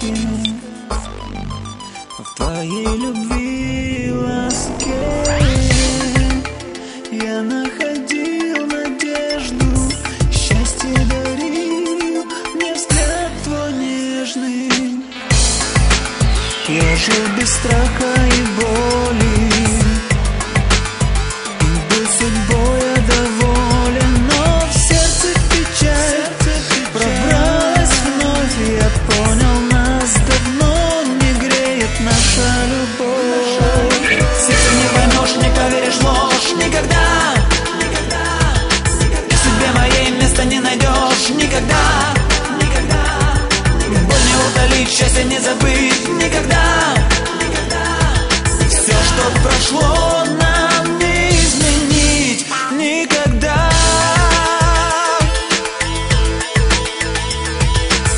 ласке, в твоей любви ласке я находил надежду, счастье дарил мне взгляд твой нежный. Я жил без страха и боли,